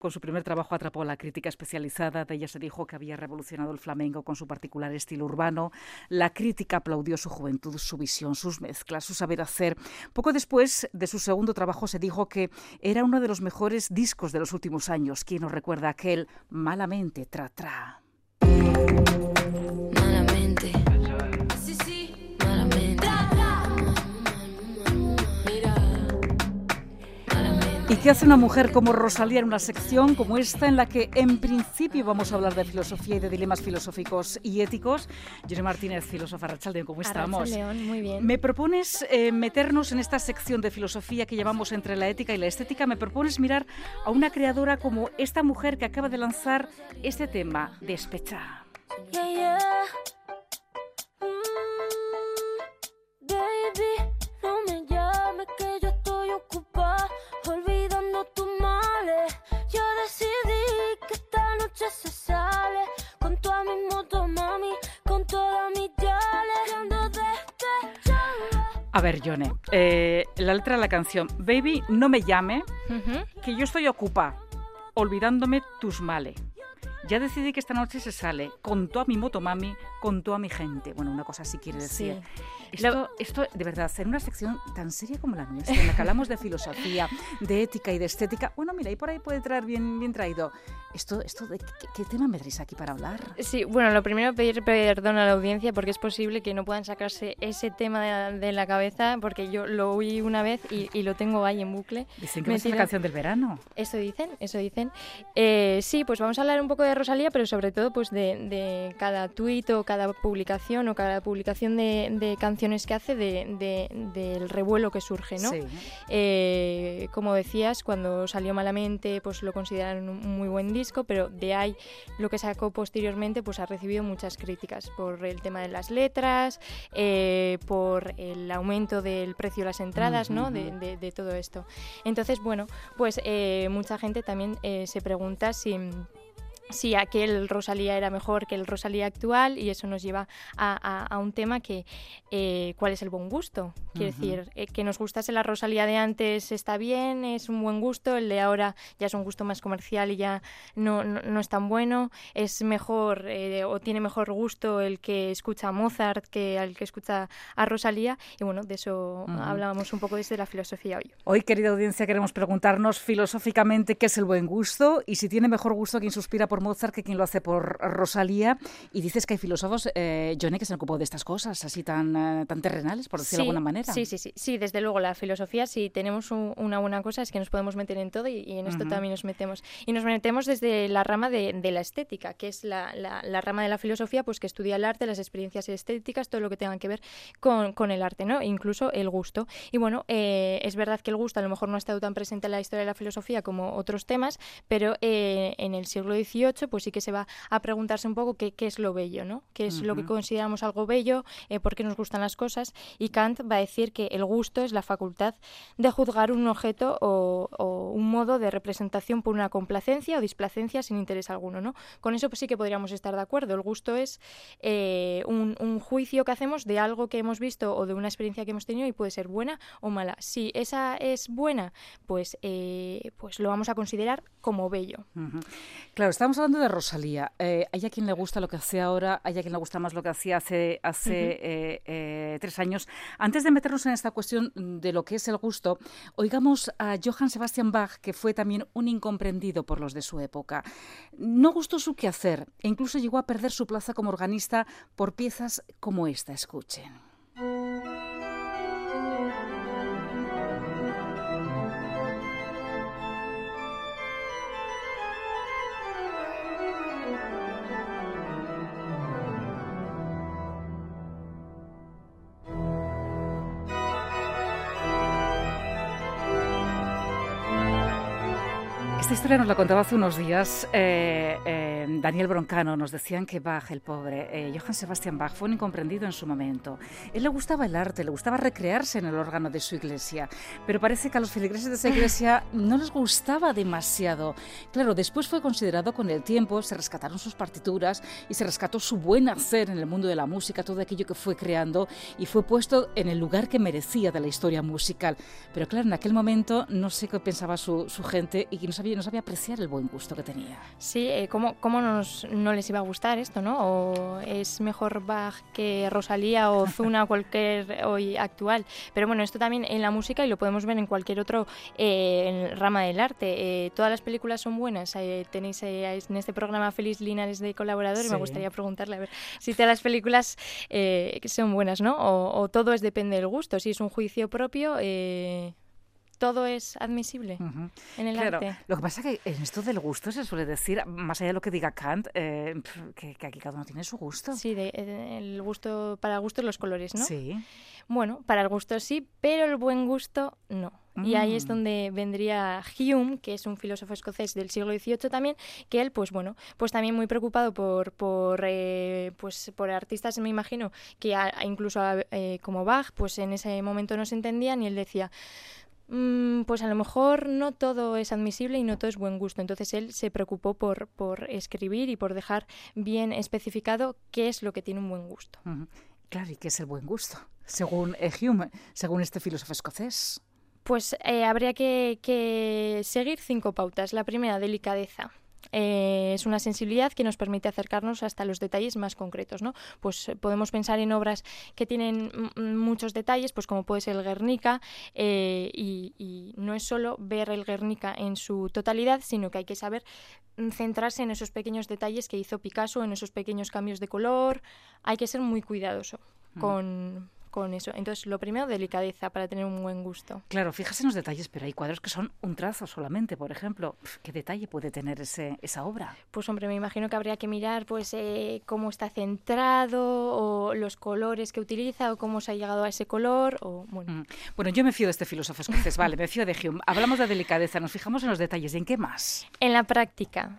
Con su primer trabajo atrapó a la crítica especializada. De ella se dijo que había revolucionado el flamenco con su particular estilo urbano. La crítica aplaudió su juventud, su visión, sus mezclas, su saber hacer. Poco después de su segundo trabajo se dijo que era uno de los mejores discos de los últimos años. ¿Quién nos recuerda aquel Malamente, tra, tra? Malamente. Sí, sí, malamente. Mira. Malamente. ¿Y qué hace una mujer como Rosalía en una sección como esta en la que en principio vamos a hablar de filosofía y de dilemas filosóficos y éticos? Yone Martínez, filósofa, Arratsaldeon, ¿cómo estamos? Arratsaldeon, muy bien. Me propones meternos en esta sección de filosofía que llevamos entre la ética y la estética. Me propones mirar a una creadora como esta mujer que acaba de lanzar este tema, Despecha. Yeah, yeah. Baby, no me llames que yo estoy ocupada, olvidando tus males. Yo decidí que esta noche se sale con toda mi moto, mami, con toda mi yale. Ando despechada. A ver, Yone, la letra de la canción, Baby, no me llame, que yo estoy ocupada, olvidándome tus males. Ya decidí que esta noche se sale con toda mi moto, mami, con toda mi gente. Bueno, una cosa así quiere decir. Sí. Esto, de verdad, en una sección tan seria como la nuestra, en la que hablamos de filosofía, de ética y de estética, bueno, mira, y por ahí puede traer bien traído. Esto de ¿qué tema me traéis aquí para hablar? Sí, bueno, lo primero, pedir perdón a la audiencia porque es posible que no puedan sacarse ese tema de la cabeza, porque yo lo oí una vez y lo tengo ahí en bucle. Dicen que es la canción del verano. Eso dicen. Sí, pues vamos a hablar un poco de Rosalía, pero sobre todo pues de cada tuit o cada publicación de canciones que hace, del revuelo que surge, ¿no? Sí. Como decías, cuando salió Malamente, pues lo consideraron un muy buen disco, pero de ahí lo que sacó posteriormente pues ha recibido muchas críticas por el tema de las letras, por el aumento del precio de las entradas, ¿no? De todo esto. Entonces, bueno, pues mucha gente también se pregunta si aquel Rosalía era mejor que el Rosalía actual, y eso nos lleva a un tema que ¿cuál es el buen gusto? Quiero decir, que nos gustase la Rosalía de antes está bien, es un buen gusto, el de ahora ya es un gusto más comercial y ya no es tan bueno, es mejor o tiene mejor gusto el que escucha a Mozart que el que escucha a Rosalía, y bueno, de eso hablábamos un poco desde la filosofía hoy. Hoy, querida audiencia, queremos preguntarnos filosóficamente qué es el buen gusto y si tiene mejor gusto quien suspira por Mozart que quien lo hace por Rosalía. Y dices que hay filósofos, Yone, que se han ocupado de estas cosas así tan terrenales, por decirlo de alguna manera. Sí, desde luego la filosofía, si tenemos una buena cosa es que nos podemos meter en todo y en esto también nos metemos. Y nos metemos desde la rama de la estética, que es la rama de la filosofía pues que estudia el arte, las experiencias estéticas, todo lo que tenga que ver con el arte, ¿no? E incluso el gusto. Y bueno, es verdad que el gusto a lo mejor no ha estado tan presente en la historia de la filosofía como otros temas, pero en el siglo XVIII pues sí que se va a preguntarse un poco qué es lo bello, ¿no? ¿Qué es lo que consideramos algo bello? ¿Por qué nos gustan las cosas? Y Kant va a decir que el gusto es la facultad de juzgar un objeto o un modo de representación por una complacencia o displacencia sin interés alguno, ¿no? Con eso pues sí que podríamos estar de acuerdo. El gusto es un juicio que hacemos de algo que hemos visto o de una experiencia que hemos tenido y puede ser buena o mala. Si esa es buena, pues lo vamos a considerar como bello. Claro, estamos hablando de Rosalía. Hay a quien le gusta lo que hace ahora, hay a quien le gusta más lo que hacía hace 3 años. Antes de meternos en esta cuestión de lo que es el gusto, oigamos a Johann Sebastian Bach, que fue también un incomprendido por los de su época. No gustó su quehacer e incluso llegó a perder su plaza como organista por piezas como esta. Escuchen. Esta historia nos la contaba hace unos días Daniel Broncano. Nos decían que Bach, el pobre, Johann Sebastian Bach, fue un incomprendido en su momento. Él le gustaba el arte, le gustaba recrearse en el órgano de su iglesia, pero parece que a los feligreses de esa iglesia no les gustaba demasiado. Claro, después fue considerado con el tiempo, se rescataron sus partituras y se rescató su buen hacer en el mundo de la música, todo aquello que fue creando, y fue puesto en el lugar que merecía de la historia musical. Pero claro, en aquel momento no sé qué pensaba su gente y no no sabía apreciar el buen gusto que tenía. Sí, ¿cómo no les iba a gustar esto, ¿no? O es mejor Bach que Rosalía o Ozuna o cualquier hoy actual. Pero bueno, esto también en la música y lo podemos ver en cualquier otro rama del arte. Todas las películas son buenas. Tenéis en este programa Félix Linares de colaborador y me gustaría preguntarle a ver si todas las películas son buenas, ¿no? O todo depende del gusto. Si es un juicio propio, todo es admisible en el arte. Lo que pasa es que en esto del gusto se suele decir, más allá de lo que diga Kant, que aquí cada uno tiene su gusto. Sí, el gusto, para gustos los colores, ¿no? Sí. Bueno, para el gusto sí, pero el buen gusto no. Y ahí es donde vendría Hume, que es un filósofo escocés del siglo XVIII también, que él, pues bueno, pues también muy preocupado por artistas, me imagino, que incluso como Bach, pues en ese momento no se entendían y él decía, pues a lo mejor no todo es admisible y no todo es buen gusto. Entonces él se preocupó por escribir y por dejar bien especificado qué es lo que tiene un buen gusto. Claro, ¿y qué es el buen gusto? Según Hume, según este filósofo escocés. Pues habría que seguir 5 pautas. La primera, delicadeza. Es una sensibilidad que nos permite acercarnos hasta los detalles más concretos, ¿no? Pues podemos pensar en obras que tienen muchos detalles, pues como puede ser el Guernica, y no es solo ver el Guernica en su totalidad, sino que hay que saber centrarse en esos pequeños detalles que hizo Picasso, en esos pequeños cambios de color. Hay que ser muy cuidadoso con eso. Entonces, lo primero, delicadeza para tener un buen gusto. Claro, fíjate en los detalles, pero hay cuadros que son un trazo solamente, por ejemplo. ¿Qué detalle puede tener esa obra? Pues hombre, me imagino que habría que mirar pues cómo está centrado, o los colores que utiliza, o cómo se ha llegado a ese color, o bueno. Bueno, yo me fío de este filósofo escocés, vale, me fío de Hume. Hablamos de delicadeza, nos fijamos en los detalles. ¿Y en qué más? En la práctica,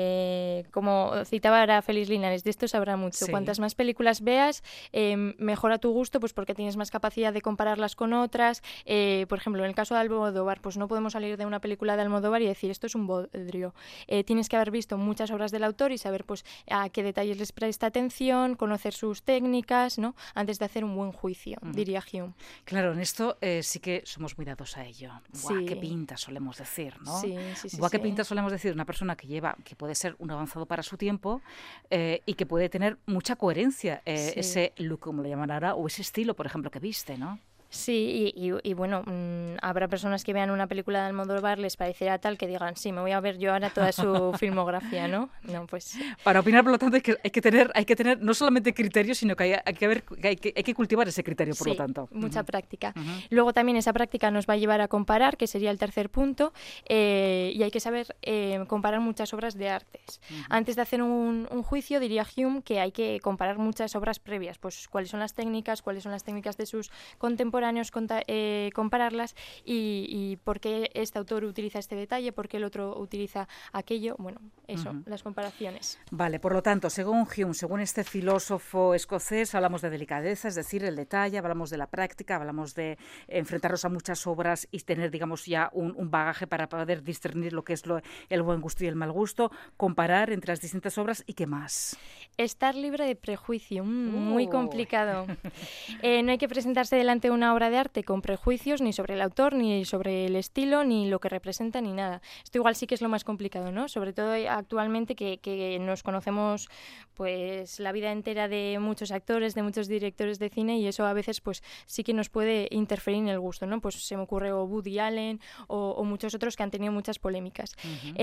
como citaba ahora Félix Linares, de esto sabrá mucho. Sí. Cuantas más películas veas, mejor a tu gusto, pues porque tienes más capacidad de compararlas con otras. Por ejemplo, en el caso de Almodóvar, pues no podemos salir de una película de Almodóvar y decir esto es un bodrio. Tienes que haber visto muchas obras del autor y saber pues a qué detalles les presta atención, conocer sus técnicas, ¿no? Antes de hacer un buen juicio, diría Hume. Claro, en esto sí que somos muy dados a ello. Buah, sí. Qué pinta solemos decir, ¿no? Sí. Buah, qué pinta solemos decir una persona que puede ser un avanzado para su tiempo y que puede tener mucha coherencia, ese look, como lo llaman ahora, o ese estilo, por ejemplo, que viste, ¿no? Sí, y bueno, habrá personas que vean una película de Almodóvar, les parecerá tal que digan, sí, me voy a ver yo ahora toda su filmografía, ¿no? No, pues... Para opinar, por lo tanto, hay que tener no solamente criterio, sino que hay que cultivar ese criterio, por lo tanto. Mucha práctica. Luego también esa práctica nos va a llevar a comparar, que sería el tercer punto, y hay que saber comparar muchas obras de artes. Antes de hacer un juicio, diría Hume que hay que comparar muchas obras previas, pues cuáles son las técnicas de sus contemporáneos, compararlas y por qué este autor utiliza este detalle, por qué el otro utiliza aquello. Bueno, eso, las comparaciones. Vale, por lo tanto, según Hume, según este filósofo escocés, hablamos de delicadeza, es decir, el detalle, hablamos de la práctica, hablamos de enfrentarnos a muchas obras y tener, digamos, ya un bagaje para poder discernir lo que es el buen gusto y el mal gusto, comparar entre las distintas obras y qué más. Estar libre de prejuicio, muy complicado. No hay que presentarse delante de una obra de arte con prejuicios ni sobre el autor, ni sobre el estilo, ni lo que representa, ni nada. Esto igual sí que es lo más complicado, ¿no? Sobre todo actualmente que nos conocemos pues la vida entera de muchos actores, de muchos directores de cine, y eso a veces pues sí que nos puede interferir en el gusto, ¿no? Pues se me ocurre o Woody Allen o muchos otros que han tenido muchas polémicas.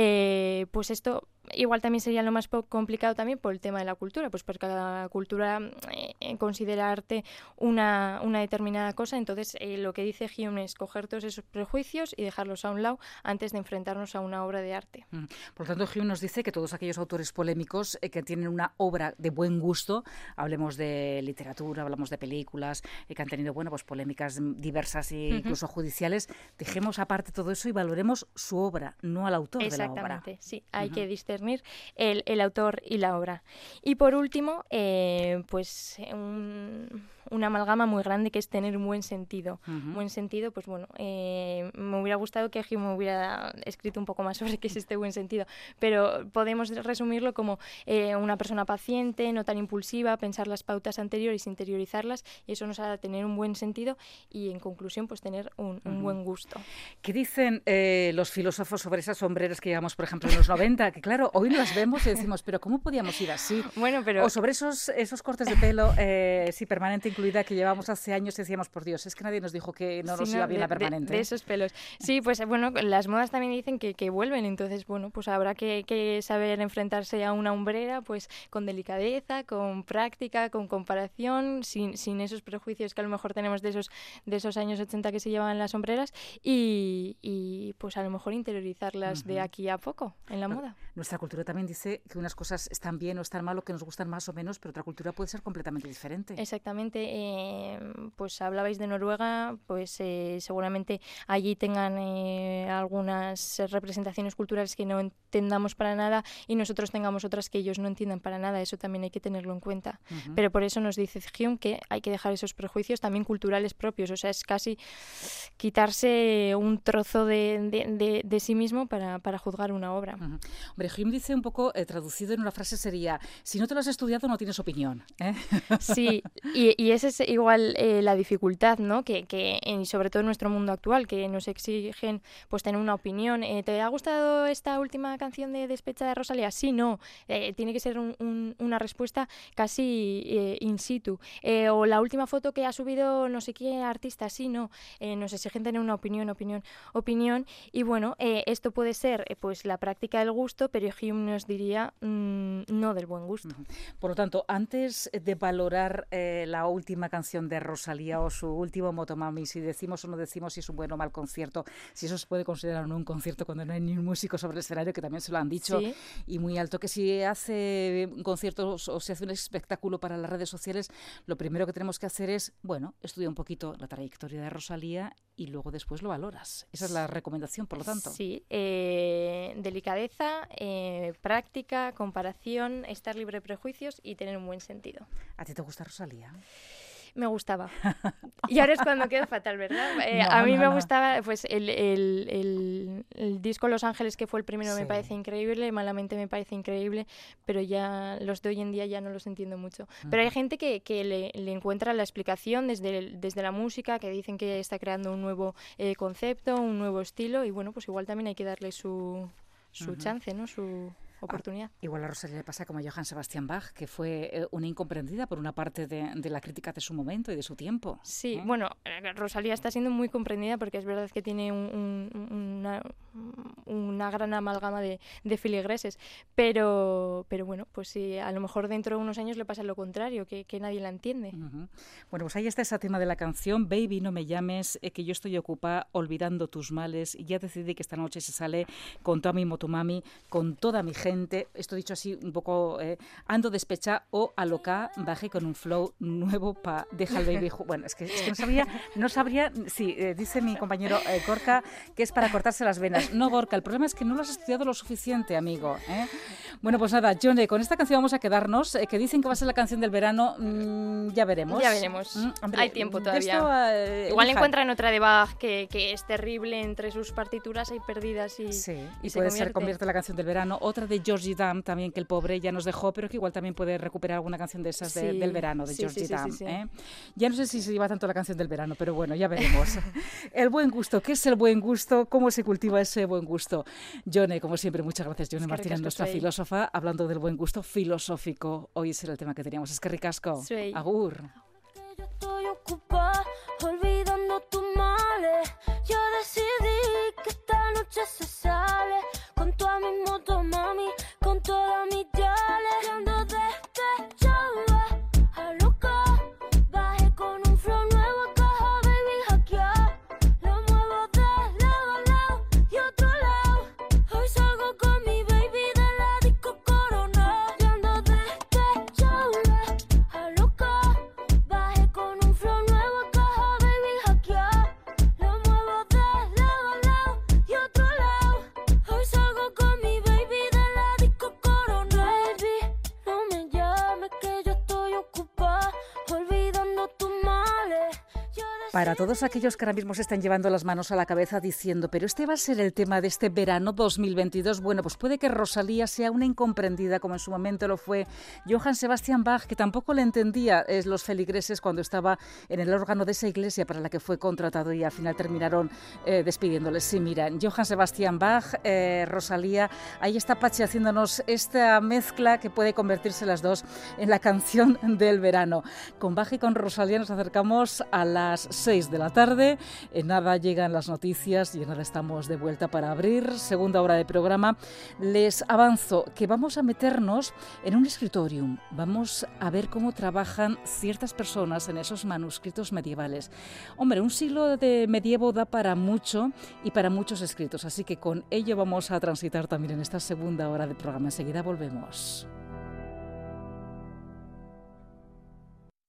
Pues esto igual también sería lo más complicado también por el tema de la cultura, pues porque cada cultura considera arte una determinada cosa. Entonces lo que dice Hume es coger todos esos prejuicios y dejarlos a un lado antes de enfrentarnos a una obra de arte. Por lo tanto, Hume nos dice que todos aquellos autores polémicos que tienen una obra de buen gusto, hablemos de literatura, hablamos de películas, que han tenido pues polémicas diversas e incluso judiciales, dejemos aparte todo eso y valoremos su obra, no al autor de la obra. Exactamente, sí, hay que discernir el autor y la obra. Y por último, pues una amalgama muy grande que es tener un buen sentido. Buen sentido, pues bueno, me hubiera gustado que Hume me hubiera escrito un poco más sobre qué es este buen sentido, pero podemos resumirlo como una persona paciente, no tan impulsiva, pensar las pautas anteriores, interiorizarlas, y eso nos hará tener un buen sentido y, en conclusión, pues tener un buen gusto. ¿Qué dicen los filósofos sobre esas sombreras que llevamos, por ejemplo, en los 90? Que claro, hoy las vemos y decimos, pero ¿cómo podíamos ir así? Bueno, pero... O sobre esos cortes de pelo, sí, permanente incluida, que llevamos hace años y decíamos, por Dios, es que nadie nos dijo que no nos iba bien la permanente. De esos pelos. Sí, pues bueno, las modas también dicen que vuelven, entonces, bueno, pues habrá que saber enfrentarse a una hombrera, pues con delicadeza, con práctica, con comparación, sin esos prejuicios que a lo mejor tenemos de esos años 80 que se llevaban las sombreras y pues a lo mejor interiorizarlas de aquí a poco en la moda. Nuestra cultura también dice que unas cosas están bien o están mal o que nos gustan más o menos, pero otra cultura puede ser completamente diferente. Exactamente. Pues hablabais de Noruega, pues seguramente allí tengan algunas representaciones culturales que no entendamos para nada y nosotros tengamos otras que ellos no entiendan para nada. Eso también hay que tenerlo en cuenta. Pero por eso nos dice Hume que hay que dejar esos prejuicios también culturales propios. O sea, es casi quitarse un trozo de sí mismo para juzgar una obra. Hombre, Hume dice un poco, traducido en una frase sería, si no te lo has estudiado no tienes opinión. Sí, y esa es igual la dificultad, ¿no? Que sobre todo en nuestro mundo actual, que nos exigen pues tener una opinión. ¿Te ha gustado esta última canción de Despecha de Rosalía? Sí, no. Tiene que ser una respuesta casi in situ. O la última foto que ha subido no sé qué artista, sí, no. Nos exigen tener una opinión. Y bueno, esto puede ser pues la práctica del gusto, pero Hume nos diría no del buen gusto. Por lo tanto, antes de valorar la última canción de Rosalía o su último Motomami, si decimos o no decimos si es un buen o mal concierto, si eso se puede considerar o no un concierto cuando no hay ni un músico sobre el escenario, que también se lo han dicho, ¿sí? Y muy alto, que si hace un concierto o se hace un espectáculo para las redes sociales, lo primero que tenemos que hacer es, bueno, estudiar un poquito la trayectoria de Rosalía y luego después lo valoras. Esa es la recomendación, por lo tanto. Sí, delicadeza, práctica, comparación, estar libre de prejuicios y tener un buen sentido. ¿A ti te gusta Rosalía? Me gustaba. Y ahora es cuando quedo fatal, ¿verdad? A mí me gustaba pues el disco Los Ángeles, que fue el primero, me parece increíble, Malamente me parece increíble, pero ya los de hoy en día ya no los entiendo mucho. Pero hay gente que le encuentra la explicación desde la música, que dicen que está creando un nuevo concepto, un nuevo estilo, y bueno, pues igual también hay que darle su chance, ¿no? Su oportunidad. Igual a Rosalía le pasa como a Johann Sebastian Bach, que fue una incomprendida por una parte de la crítica de su momento y de su tiempo. Sí, bueno, Rosalía está siendo muy comprendida porque es verdad que tiene una gran amalgama de feligreses, pero bueno, pues sí, a lo mejor dentro de unos años le pasa lo contrario, que nadie la entiende. Bueno, pues ahí está ese tema de la canción, Baby, no me llames, que yo estoy ocupada olvidando tus males, y ya decidí que esta noche se sale con Tommy Motomami, con toda mi gente. Esto dicho así un poco, ando despecha o aloca, bajé con un flow nuevo pa' deja el baby. Bueno, es que no sabría, sí, dice mi compañero Gorka, que es para cortarse las venas. No, Gorka, el problema es que no lo has estudiado lo suficiente, amigo. Bueno, pues nada, Jone, con esta canción vamos a quedarnos, que dicen que va a ser la canción del verano, ya veremos. Ya veremos, hombre, hay tiempo todavía. Esto, igual encuentran otra de Bach que es terrible, entre sus partituras hay perdidas y sí, y puede ser convierte la canción del verano. Otra de Georgie Dam también, que el pobre ya nos dejó, pero que igual también puede recuperar alguna canción de esas del verano, de Georgie Dam. Sí. Ya no sé si se lleva tanto la canción del verano, pero bueno, ya veremos. El buen gusto, ¿qué es el buen gusto? ¿Cómo se cultiva ese buen gusto? Jone, como siempre, muchas gracias. Jone Martínez, nuestra filósofa, hablando del buen gusto filosófico. Hoy ese era el tema que teníamos. Es que ricasco. Agur. Yo estoy ocupada olvidando tus males. Yo decidí que esta noche se sale con toda mi Motomami, con toda mi yale. Ando despechada, a loca, bajé con un flow nuevo, caja baby hackear. Lo muevo de lado a lado y otro lado. Hoy salgo con mi baby de la disco Corona. Ando despechada, a loca, Para todos aquellos que ahora mismo se están llevando las manos a la cabeza diciendo, pero este va a ser el tema de este verano 2022, bueno, pues puede que Rosalía sea una incomprendida, como en su momento lo fue Johann Sebastian Bach, que tampoco le entendía los feligreses cuando estaba en el órgano de esa iglesia para la que fue contratado y al final terminaron despidiéndole. Sí, mira, Johann Sebastian Bach, Rosalía, ahí está Pachi haciéndonos esta mezcla que puede convertirse las dos en la canción del verano. Con Bach y con Rosalía nos acercamos a las 6 de la tarde, en nada llegan las noticias y en nada estamos de vuelta para abrir segunda hora de programa. Les avanzo que vamos a meternos en un escritorium, vamos a ver cómo trabajan ciertas personas en esos manuscritos medievales. Hombre, un siglo de medievo da para mucho y para muchos escritos, así que con ello vamos a transitar también en esta segunda hora de programa. Enseguida volvemos.